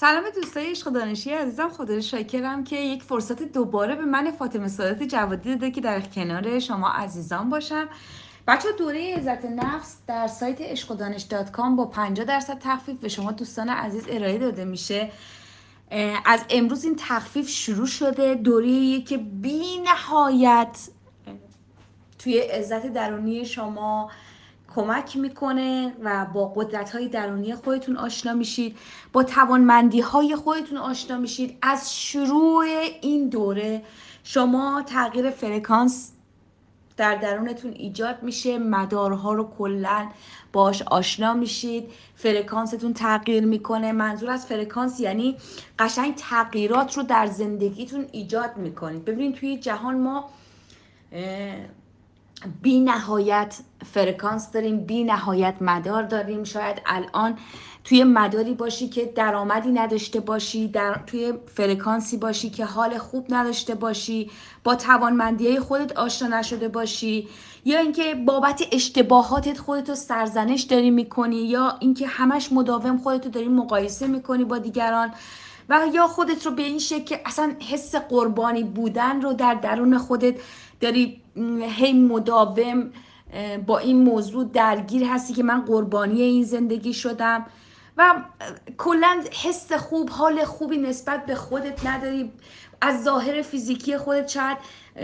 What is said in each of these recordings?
سلام دوستای عشق و دانشی عزیزم، خدا رو شاکرم که یک فرصت دوباره به من فاطمه سعادت جوادی داده که در کنار شما عزیزان باشم. بچه دوره عزت نفس در سایت عشقودانش.com با 50% تخفیف به شما دوستان عزیز ارائه داده میشه. از امروز این تخفیف شروع شده. دوره‌ایه که بی نهایت توی عزت درونی شما کمک میکنه و با قدرت‌های درونی خودتون آشنا میشید، با توانمندی‌های خودتون آشنا میشید. از شروع این دوره شما تغییر فرکانس در درونتون ایجاد میشه، مدارها رو کلن باش آشنا میشید، فرکانستون تغییر میکنه. منظور از فرکانس یعنی قشنگ تغییرات رو در زندگیتون ایجاد میکنید. ببینید توی جهان ما بی نهایت فرکانس داریم، بی نهایت مدار داریم. شاید الان توی مداری باشی که درآمدی نداشته باشی، توی فرکانسی باشی که حال خوب نداشته باشی، با توانمندی‌های خودت آشنا نشده باشی، یا اینکه بابت اشتباهاتت خودتو سرزنش داری میکنی، یا اینکه همش مداوم خودتو داری مقایسه میکنی با دیگران، و یا خودت رو به این شکل که اصلا حس قربانی بودن رو در درون خودت داری هی مداوم با این موضوع درگیر هستی که من قربانی این زندگی شدم و کلا حس خوب، حال خوبی نسبت به خودت نداری. از ظاهر فیزیکی خودت شاید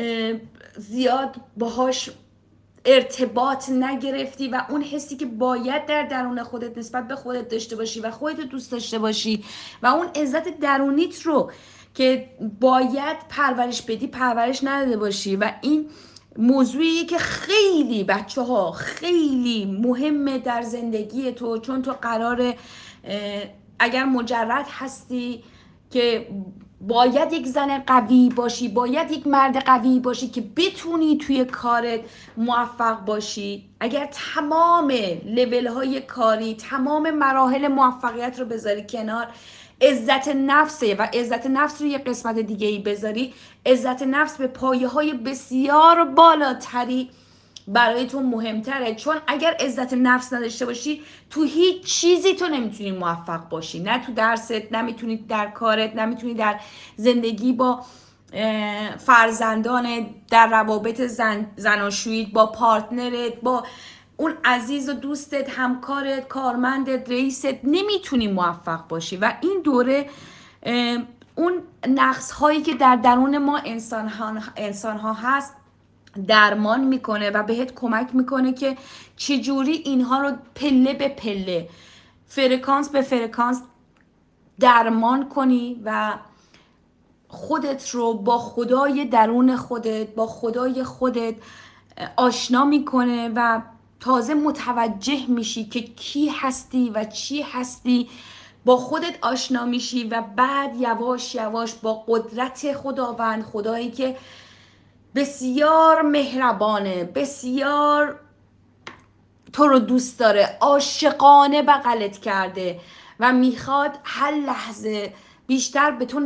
زیاد باهاش ارتباط نگرفتی و اون حسی که باید در درون خودت نسبت به خودت داشته باشی و خودت دوست داشته باشی و اون عزت درونیت رو که باید پرورش بدی پرورش نداده باشی. و این موضوعیه که خیلی بچه ها خیلی مهمه در زندگی تو، چون تو قراره اگر مجرد هستی که باید یک زن قوی باشی، باید یک مرد قوی باشی که بتونی توی کارت موفق باشی، اگر تمام لیول های کاری، تمام مراحل موفقیت رو بذاری کنار، عزت نفسه و عزت نفس رو یه قسمت دیگه ای بذاری، عزت نفس به پایه های بسیار بالاتری برای تو مهمتره. چون اگر عزت نفس نداشته باشی تو هیچ چیزی تو نمیتونی موفق باشی، نه تو درست، نمیتونی در کارت، نمیتونی در زندگی با فرزندانت، در روابط زناشوییت، با پارتنرت، با اون عزیز و دوستت، همکارت، کارمندت، رئیست، نمیتونی موفق باشی. و این دوره اون نقص هایی که در درون ما انسان ها هست درمان میکنه و بهت کمک میکنه که چجوری اینها رو پله به پله، فرکانس به فرکانس درمان کنی و خودت رو با خدای درون خودت، با خدای خودت آشنا میکنه و تازه متوجه میشی که کی هستی و چی هستی. با خودت آشنا میشی و بعد یواش یواش با قدرت خداوند، خدایی که بسیار مهربانه، بسیار تو رو دوست داره، عاشقانه بغلت کرده و میخواد هر لحظه بیشتر به تو